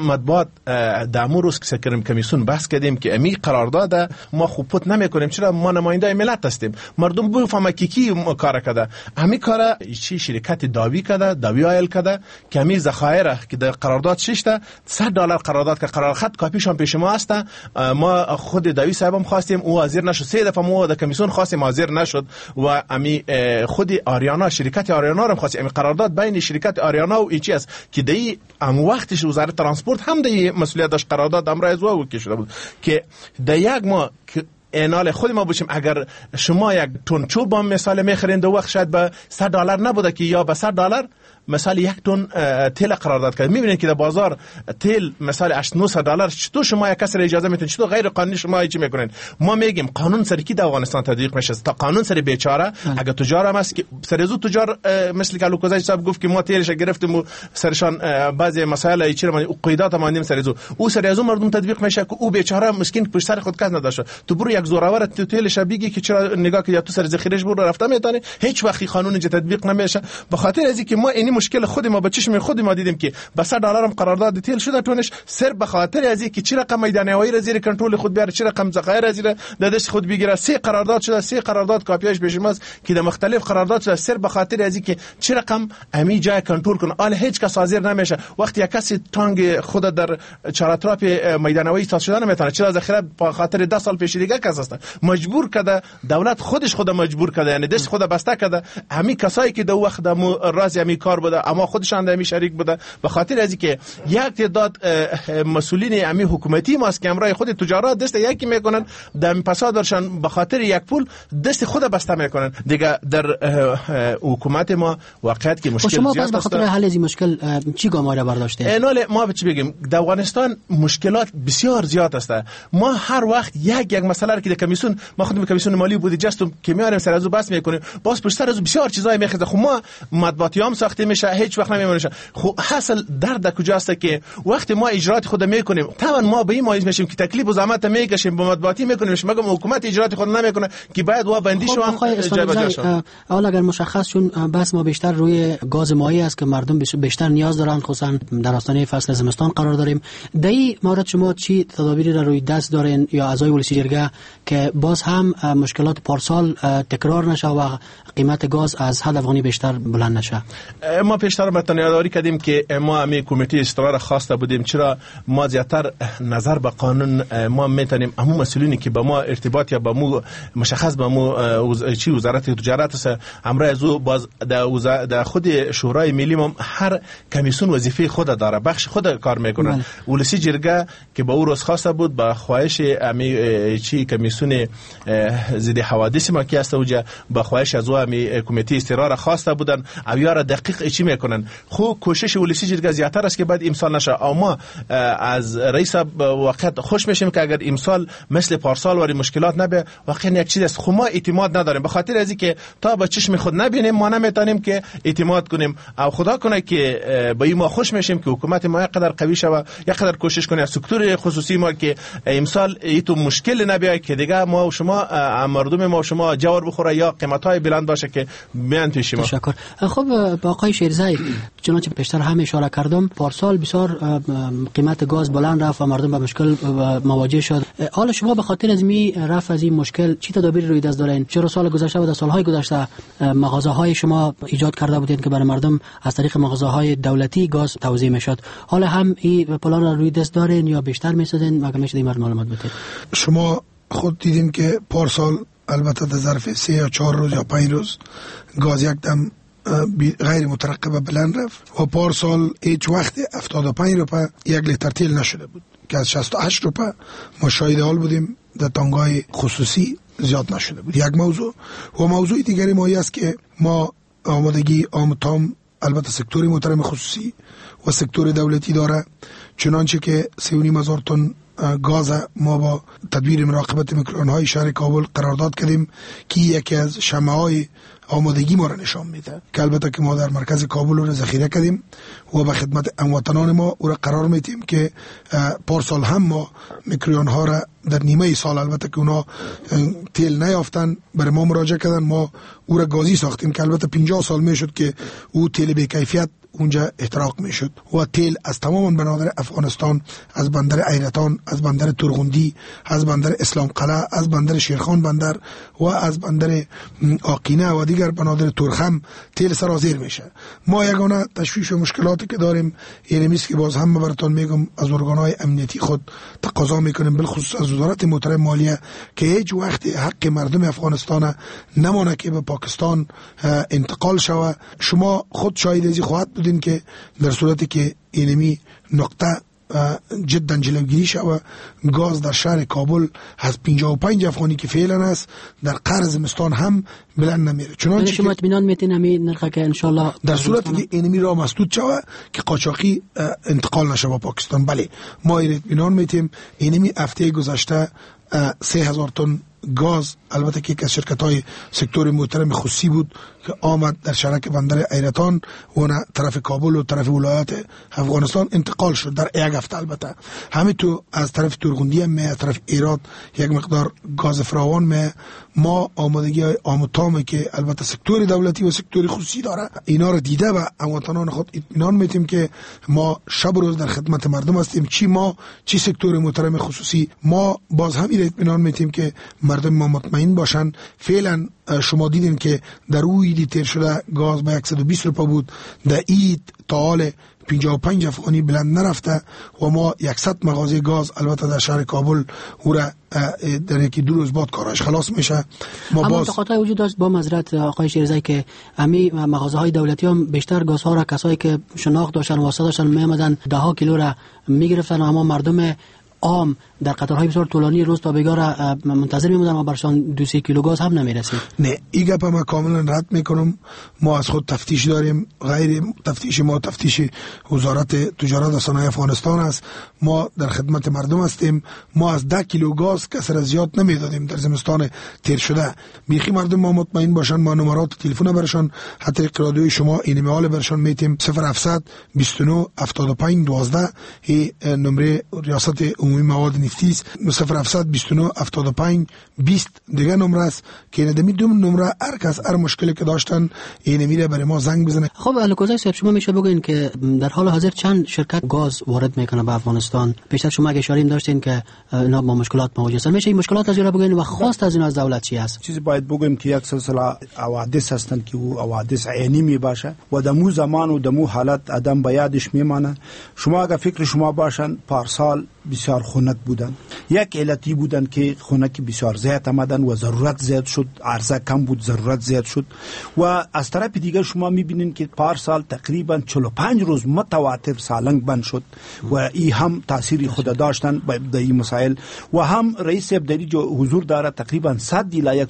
مطبوعات در امور روز که کمیسیون بحث کردیم که امی قرارداد ما خوب پوت نمیکنیم، چرا ما نماینده ملت هستیم، مردم بفهمه کی کار کرده. امی کار چی شرکت داوی کرده، داوی آیل کرده که امی ذخایر که در قرارداد ششته $100 قرارداد که قرار خط کاپیشون پیش ما هست. ما خود داوی صاحبم خواستیم او حاضر نشد، 3 دفعه ما در کمیسیون خواستیم حاضر نشد و امی خود آریانا شرکت آریانا هم خواستیم. امی قرارداد بین شرکت آریانا و ایچی است که دی ام وقتش وزارت ترانسپورت هم دی مسئولیت داشت، قرارداد امرای از او شده بود که در یک ما اینال خود ما باشیم. اگر شما یک تن چوب هم مثال میخرین دو وقت شاید به $100 نبوده که یا به $100 مثال یک تن تیل قرارداد کرد. میبینید که در بازار تیل مثال $800 چطور شما یک کس را اجازه میتونید، چطور غیر قانونی شما چی میکنین؟ ما میگیم قانون سری کی در افغانستان تطبیق میشه تا قانون سری بیچاره. اگر تجار هم است که سرزو تجار مثل که لوکوزای صاحب گفت که ما تیلش گرفتیم و سرشان بعضی مسائل چی رو قیدات ماندیم سرزو، او سرزو مردم تطبیق میشه که او بیچاره مسکین پشت سر خود کس نداشته. تو برو یک زورآور تیلش بگی که چرا نگاه که یا تو سر ذخیرهش برو رفته میتونه، هیچ وقتی قانون تطبیق نمیشه. به خاطر از اینکه ما این مشکل خود ما به چشم خود ما دیدیم که به $100 هم قرارداد تیل شده تونش سر به خاطر از اینکه چه رقم میدان هوایی را زیر کنترل خود بیاره، چه رقم ذخایر را زیر دست خود بگیره. 3 قرارداد شده، 3 قرارداد کاپیاش پیش ماست که در مختلف قرارداد شده، سر به خاطر از اینکه چه رقم امی جای کنترل کنه. حالا هیچ کس حاضر نمیشه. وقتی یک کسی تانگ خود در چارطرف میدان هوایی ساز شده نمیتونه، چرا ذخیره به خاطر 10 سال پیش دیگه کس است مجبور کرده، دولت خودش خود مجبور کرده، یعنی دست خود بسته کرده. همین کسایی که در وقت راز همین کار بوده اما خودشان در همین شریک بوده، به خاطر از اینکه یک تعداد مسئولین همین حکومتی ماست که امرای خود تجارت دست یکی میکنن، در پسادرشان به خاطر یک پول دست خود بسته میکنن دیگه. در حکومت ما واقعیت که مشکل زیاد است. شما به خاطر حل از این مشکل چی گام را برداشته؟ اینال ما چی بگیم، در افغانستان مشکلات بسیار زیاد است. ما هر وقت یک مسئله را که در کمیسیون، ما خودم کمیسیون مالی بودی جستم که میاریم سر از بس میکنیم، باز پشت سر از بسیار چیزای میخزه. خب ما مطبوعاتی هم ساخته میشه، هیچ وقت نمیمونه. خب حاصل درد کجاست که وقتی ما اجرات خود میکنیم طبعا ما به این مایز میشیم که تکلیف و زحمت میکشیم، با مطبوعاتی میکنیم، مگم حکومت اجرات خود نمیکنه که باید وا بندی شو جابجا شود. حالا اگر مشخص چون بس ما بیشتر روی گاز مایع است که مردم بیشتر نیاز دارن، خصوصا در آستانه فصل زمستان قرار داریم، در این مورد شما چی تدابیری را روی دست دارین یا اعضای ولسی جرگه که باز هم مشکلات پارسال تکرار نشه و قیمت گاز از حد افغانی بیشتر بلند نشه؟ ما پیشتر متن یادآوری کردیم که ما می کمیته استقرار خواسته بودیم، چرا ما زیاتر نظر به قانون ما میتونیم همون مسئولینی که با ما ارتباط یا با مو مشخص با مو چی وزارت تجارت است امر از باز در خود شورای ملی ما هر کمیسیون وظیفه خود داره، بخش خود کار میکنه. ولسی جرگه که با او روز خواسته بود با خواهش امی چی کمیسیون ضد حوادث ما که است اوجا با خواهش از امی کمیته استقرار خواسته بودن اویار دقیق چی میکنن. خو کوشش ولسی جرگه زیاتر است که بعد امسال نشه. اما از رئیس وقت خوش میشیم که اگر امسال مثل پارسال وری مشکلات نبه. واقعا یک چیز است، خو ما اعتماد نداریم به خاطر از اینکه تا با چشم خود نبینیم ما نمیتونیم که اعتماد کنیم. او خدا کنه که با این ما خوش میشیم که حکومت ما یک قدر قوی شه، یک قدر کوشش کنه از سکتور خصوصی ما که امسال ایتو مشکل نبیه که دیگه ما و شما مردم ما و شما جوار بخوره یا قیمت‌های بلند باشه که میان پیش ما. تشکر. خب با آقای شیرزایی چنانچه پیشتر هم اشاره کردم پارسال بسیار قیمت گاز بلند رفت و مردم با مشکل مواجه شد. حالا شما به خاطر از می رفع از این مشکل چی تدابیر روی دست دارین؟ چرا سال گذشته و در سالهای گذشته مغازه‌های شما ایجاد کرده بودین که برای مردم از طریق مغازه‌های دولتی گاز توزیع میشد، حالا هم این پلان را روی دست دارین یا بیشتر می‌سازین؟ مگه میشه این معلومات بدید؟ شما خود دیدین که پارسال البته در ظرف 3 یا 4 روز یا 5 روز گاز یک دم غیر مترقبه بلند رفت و پارسال هیچ وقت 75 روپه یک لیتر تیل نشده بود که از 68 روپه ما شاهد حال بودیم در تانگای خصوصی زیاد نشده بود. یک موضوع و موضوع دیگری ما است که ما آمادگی آمتام البته سکتور محترم خصوصی و سکتور دولتی داره، چنانچه که 3,500 تن گاز ما با تدبیر مراقبت میکروب‌های شهر کابل قرارداد کردیم که یکی از شمع‌های آمادگی ما را نشان میده که البته که ما در مرکز کابل رو ذخیره کردیم و به خدمت هموطنان ما او را قرار میدیم که پارسال هم ما میکرویان ها را در نیمه سال البته که اونا تیل نیافتن برای ما مراجعه کردن، ما او را گازی ساختیم که البته 50 سال میشد که او تیل بی کیفیت اونجا احتراق میشد و تیل از تمام بنادر افغانستان، از بندر ایرتان، از بندر ترغندی، از بندر اسلام قلعه، از بندر شیرخان بندر و از بندر آقینه و دیگر بنادر ترخم تیل سرازیر میشه. ما یگانه تشویش و مشکلاتی که داریم یعنی میست که باز هم براتون میگم از ارگانهای امنیتی خود تقاضا میکنیم، بالخصوص از وزارت محترم مالیه که هیچ وقت حق مردم افغانستان نمانه که به پاکستان انتقال شوه. شما خود شاهد ازی خواهد بودین که در صورتی که اینمی نقطه جدا جلوگیری شود، گاز در شهر کابل از 55 افغانی که فعلا است در قرض مستان هم بلند نمیره. چنانچه شما اطمینان میتین همین نرخه که انشالله در صورتی که اینمی را مسدود شود که قاچاقی انتقال نشه به پاکستان، بله ما اطمینان میتیم. اینمی هفته گذشته 3000 تن گاز البته که یک از شرکت‌های سکتور محترم خصوصی بود که آمد در شرک بندر ایرتان و طرف کابل و طرف ولایت افغانستان انتقال شد در یک هفته. البته همین تو از طرف ترغندی هم از طرف ایراد یک مقدار گاز فراوان می ما آمادگی آموتامه که البته سکتور دولتی و سکتور خصوصی داره اینا رو دیده و هموطنان خود اطمینان میتیم که ما شب و روز در خدمت مردم هستیم، چی ما چی سکتور محترم خصوصی. ما باز هم این اطمینان میتیم که مردم ما مطمئن باشن. فعلا شما دیدین که در روی تیر شده گاز به 120 روپیه بود، در اید تا حال 55 افغانی بلند نرفته و ما 100 مغازه گاز البته در شهر کابل او را در یکی دو روز بعد کارش خلاص میشه. ما اما انتقادهای وجود داشت با معذرت آقای شیرزایی که امی مغازه های دولتی هم بیشتر گاز ها را کسایی که شناخت داشتن و واسطه داشتن میامدن 10 کیلو را میگرفتن، اما مردم عام در قطارهای بسیار طولانی روز تا بگاه منتظر میمودن و برشان 2-3 کیلو گاز هم نمیرسید. نه این گپ ما کاملا رد میکنم. ما از خود تفتیش داریم، غیر تفتیش ما تفتیش وزارت تجارت و صنایع افغانستان است. ما در خدمت مردم هستیم. ما از 10 کیلو گاز کسر از زیاد نمیدادیم در زمستان تیر شده. بیخی مردم ما مطمئن باشن، ما نمرات تلفن برشان حتی رادیوی شما این میال برشان میتیم 0700 29 75 12 این نمره ریاست عمومی مواد نفتی است. 0700 29 75 20 دیگه نمره است که ندمی دو نمره هر کس هر مشکلی که داشتن این میره برای ما زنگ بزنه. خب الکوزای صاحب شما میشه بگوین که در حال حاضر چند شرکت گاز وارد میکنه به افغانستان؟ بیشتر شما اگه اشاره داشتین که اینا با مشکلات مواجه هستن، میشه این مشکلات از اینا بگوین و خواست از اینا از دولت چی است؟ چیزی باید بگویم که یک سلسله حوادث هستند که او حوادث عینی می باشه و دمو زمان و دمو حالت آدم به یادش میمانه. شما اگه فکر شما باشن پارسال بسیار خنک بودن، یک علتی بودن که خنک بسیار زیاد آمدن و ضرورت زیاد شد، عرضه کم بود ضرورت زیاد شد. و از طرف دیگر شما میبینین که پارسال تقریبا 45 روز متواتر سالنگ بند شد و این هم تاثیری خود داشتن به این مسائل. و هم رئیس ابدالی جو حضور داره تقریبا 100 الی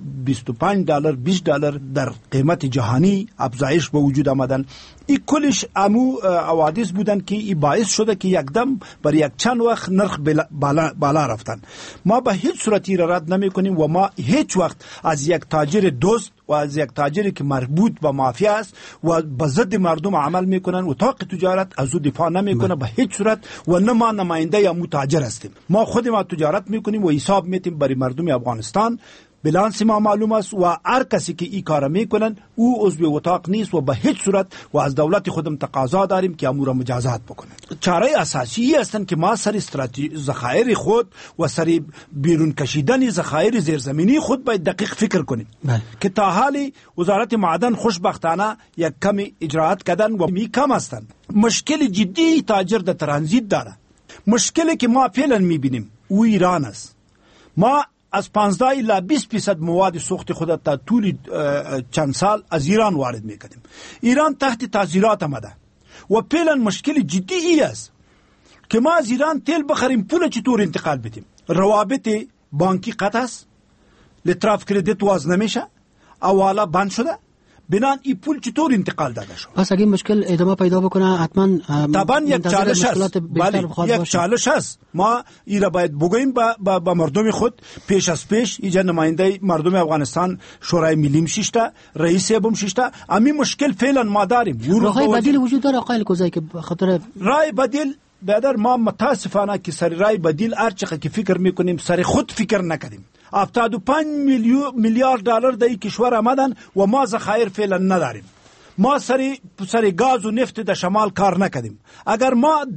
125 دلار 20 دلار در قیمت جهانی افزایش به وجود آمدن. این کلش امو حوادث بودن که این باعث شده که یکدم برای یک چند وقت نرخ بالا رفتن. ما به هیچ صورتی را رد نمی کنیم و ما هیچ وقت از یک تاجر دوست و از یک تاجری که مربوط به مافیا است و به ضد مردم عمل میکنن و اتاق تجارت از او دفاع نمیکنه به هیچ صورت و نه ما نماینده یا متاجر هستیم. ما خود ما تجارت میکنیم و حساب میتیم برای مردم افغانستان. بلانس ما معلوم است و هر کسی که این کار میکنن او عضو اتاق نیست و به هیچ صورت و از دولت خودم تقاضا داریم که امور مجازات بکنه. چاره اساسی هستند که ما سر ذخایر خود و سر بیرون کشیدن ذخایر زیرزمینی خود باید دقیق فکر کنیم که تا حالی وزارت معدن خوشبختانه یک کمی اجراعات کردن و می کم هستند. مشکل جدی تاجر در ترانزیت داره. مشکلی که ما فعلا میبینیم او ایران است. ما از 15 الی 20% مواد سوخت خود تا طول چند سال از ایران وارد میکنیم. ایران تحت تعزیرات آمده و فعلا مشکل جدی ای است که ما از ایران تیل بخریم پول چطور انتقال بدیم. روابط بانکی قطع است، لطراف کردیت واز نمیشه، اوالا بند شده، بنان این پول چطور انتقال داده شد؟ پس اگه مشکل ادامه پیدا بکنه حتما طبعا یک چالش است. بله یک چالش است. ما این را باید بگوییم با مردم خود پیش از پیش. اینجا نماینده مردم افغانستان شورای ملی مشیشته، رئیس هم مشیشته. امی مشکل فعلا ما داریم. راهی بدیل وجود داره آقای الکوزی که خاطر رای بدیل بیادر ما متاسفانه که سر رای بدیل هرچقدر که فکر میکنیم سر خود فکر نکردیم. 75 میلیارد دلار در این کشور آمدن و ما ذخایر فعلا نداریم. ما سر گاز و نفت در شمال کار نکردیم. اگر ما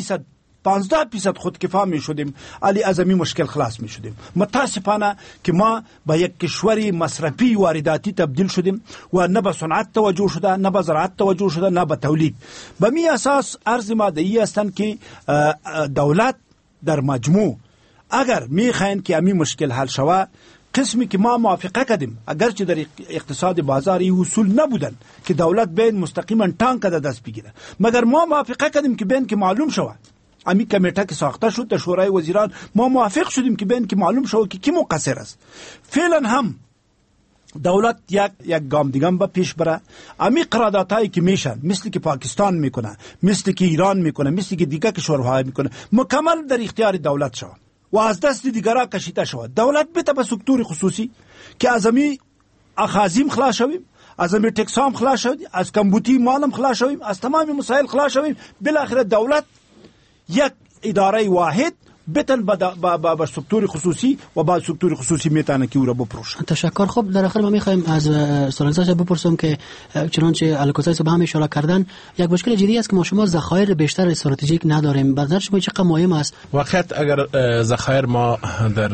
15% خودکفا می شدیم علی از این مشکل خلاص می شدیم. متاسفانه که ما با یک کشوری مصرفی وارداتی تبدیل شدیم و نه به صنعت توجه شده، نه به زراعت توجه شده، نه به تولید. به می اساس عرض ما دهی هستند که دولت در مجموع اگر می خواهند که همین مشکل حل شود، قسمی که ما موافقه کردیم اگرچه در اقتصاد بازاری اصول نبودن که دولت بین مستقیما تانک کده دست بگیره، مگر ما موافقه کردیم که بین که معلوم شود. امی کمیته که ساخته شد در شورای وزیران ما موافق شدیم که بین که معلوم شود که کی مقصر است. فعلا هم دولت یک گام دیگه به پیش بره. امی قراردادهایی که میشن مثل که پاکستان میکنه، مثل که ایران میکنه، مثل که دیگه کشورها میکنه، مکمل در اختیار دولت شود و از دست دیگرها کشیده شود. دولت بده به سکتور خصوصی که از امی اخاذیم خلاص شویم، از امی تکسام خلاص شویم، از کمبوتی مالم خلاص شویم، از تمام مسائل خلاص شویم. بالاخره دولت یک اداره واحد بتن با سکتور خصوصی و با سکتور خصوصی میتونه که او را بپروشه. تشکر. خوب در آخر ما میخوایم از سالنزاش بپرسم که چنانچه الکوزی به هم اشاره کردن یک مشکل جدی است که ما شما ذخایر بیشتر استراتژیک نداریم. به نظر شما چقدر مهم است؟ واقعیت اگر ذخایر ما در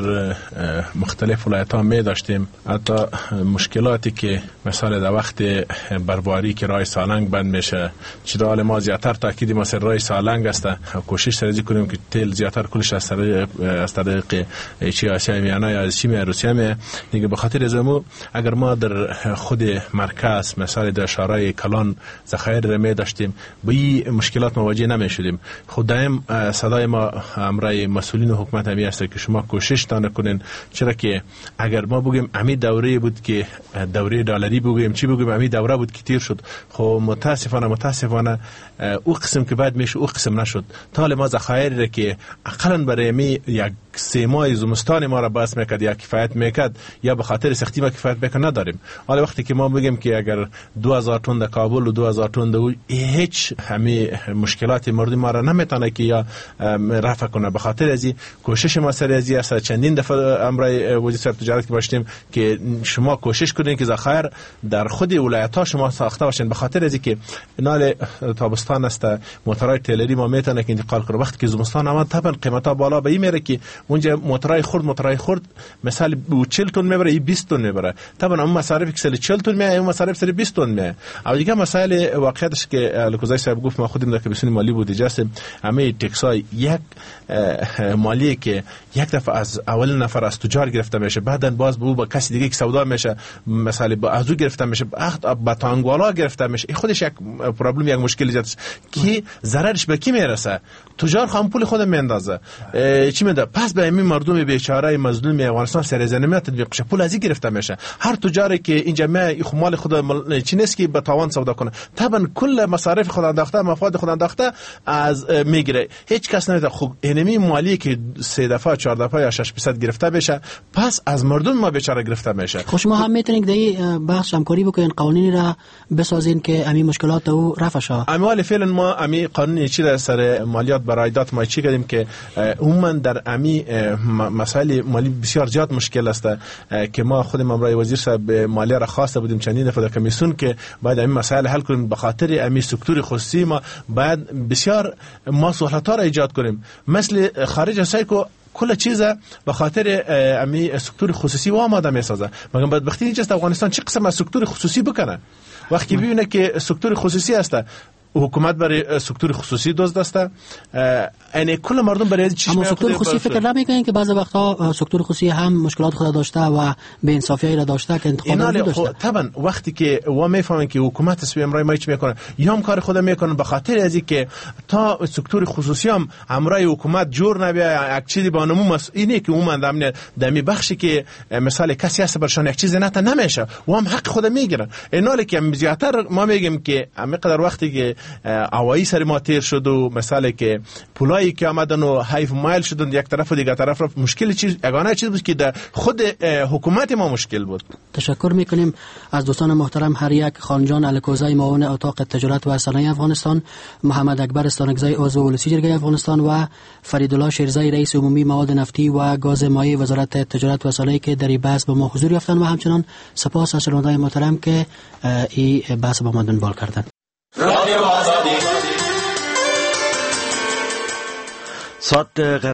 مختلف ولایت‌ها می داشتیم، حتی مشکلاتی که مثلا در وقت برباری که راه سالنگ بند میشه، چرا ما زیاتر تاکید ما سر راه سالنگ است، کوشش سازی کنیم که تیل زیاتر کلش از طریق چی آسیا میانه یا از چی روسیه می دیگه. به خاطر ازمو اگر ما در خود مرکز مثلا در شهرهای کلان ذخایر می داشتیم، با این مشکلات مواجه نمی شدیم. خود دائم صدای ما امرای مسئولین حکومت همی است که شما کوشش تان کنین، چرا که اگر ما بگیم امی دوره بود که دوره دلاری بگیم چی بگیم امی دوره بود که تیر شد، خب متاسفانه او قسم که بعد میشه او قسم نشد. تا ما ذخایر که اقلا برای می یک 3 ماه زمستان ما را بس میکرد یا کفایت میکرد یا به خاطر سختی ما کفایت میکرد نداریم. حالا وقتی که ما بگیم که اگر 2000 تن در کابل و 2000 تن در هیچ همین مشکلات مردم ما را نمیتونه که یا رفع کنه. به خاطر ازی کوشش ما سر ازی است. چندین دفعه امرای وزیر تجارت که باشیم که شما کوشش کنین که ذخایر در خود ولایت ها شما ساخته باشین. به خاطر ازی که نال تابستان است، موتورهای تیلری ما میتونه که انتقال کنه. وقتی که زمستان آمد طبعا قیمت ها بالا به این میره که اونجا موتورهای خرد مثلا 40 تن میبره 20 تن میبره. طبعا اون مصارف که 40 تن میه اون مصارف سر 20 تن میه. او دیگه مسائل واقعیتش که الکوزی صاحب گفت ما خودم در کمیسیون مالی بود اجازه همه تکسای یک مالی که یک دفعه از اول نفر از تجار گرفته میشه، بعدن باز با کسی دیگه که سودا میشه، مثلا با ازو گرفته میشه، با تانگوالا گرفته میشه. این خودش یک پرابلم، یک مشکل ایجاد که ضررش به کی میرسه؟ تجار خام پول خود میندازه. چی میده؟ پس به همین مردم بیچاره مظلوم افغانستان سرزنمی تطبیق شه، پول ازی گرفته میشه. هر تجاری که اینجا مال خود چی نیست که به تاوان سودا کنه، طبعا کل مصارف خود انداخته، مفاد خود انداخته از میگیره. هیچ کس نمیده خب اینمی مالی که 3 دفعه 4 دفعه یا 6% گرفته بشه، پس از مردم ما بیچاره گرفته میشه. خب شما هم میتونید در بحث همکاری بکنین، قوانینی را بسازین که همین مشکلات او رفع شه. اما فعلا ما همین قانون چی در سر مالیات برایدات ما چی کردیم که عموما در امی مسائل مالی بسیار زیاد مشکل است که ما خودم امرای وزیر صاحب مالی را خواسته بودیم چندین دفعه در کمیسیون که باید امی مسائل حل کنیم. به خاطر امی سکتور خصوصی ما باید بسیار مصالحات را ایجاد کنیم، مثل خارج از سایکو کل چیز به خاطر امی سکتور خصوصی و آماده میسازه. مگر بدبختی اینجاست افغانستان چه قسم از سکتور خصوصی بکنه؟ وقتی ببینه که سکتور خصوصی است حکومت برای سکتور خصوصی دزد است. یعنی کل مردم برای چی اما سکتور خصوصی فکر نمیکنین که بعضی وقتا سکتور خصوصی هم مشکلات خود داشته و به انصافی را داشته که انتخابات داشته؟ طبعا وقتی که و میفهمن که حکومت اسم امرای ما چی میکنه یا هم کار خود میکنن به خاطر از اینکه تا سکتور خصوصی هم امرای حکومت جور نبیا یک چیزی با نمو اینه که عموما دمی بخشی که مثلا کسی هست برشان یک چیزی نتا نمیشه و هم حق خود میگیرن. اینالی که زیاتر ما میگیم که همینقدر وقتی که هوایی سر ما تیر شد و مثلا که پولایی که آمدن و حیف مایل شدن یک طرف و دیگر طرف، رفت مشکل چیز یگانه چیز بود که در خود حکومت ما مشکل بود. تشکر میکنیم از دوستان محترم، هر یک خانجان الکوزای معاون اتاق تجارت و صنایع افغانستان، محمد اکبر استانکزی عضو ولسی جرگه افغانستان و فریدالله شیرزایی رئیس عمومی مواد نفتی و گاز مایع وزارت تجارت و صنایع که در این بحث به ما حضور یافتند و همچنان سپاس از شنوندگان محترم که این بحث با ما دنبال کردند. رادیو آزادی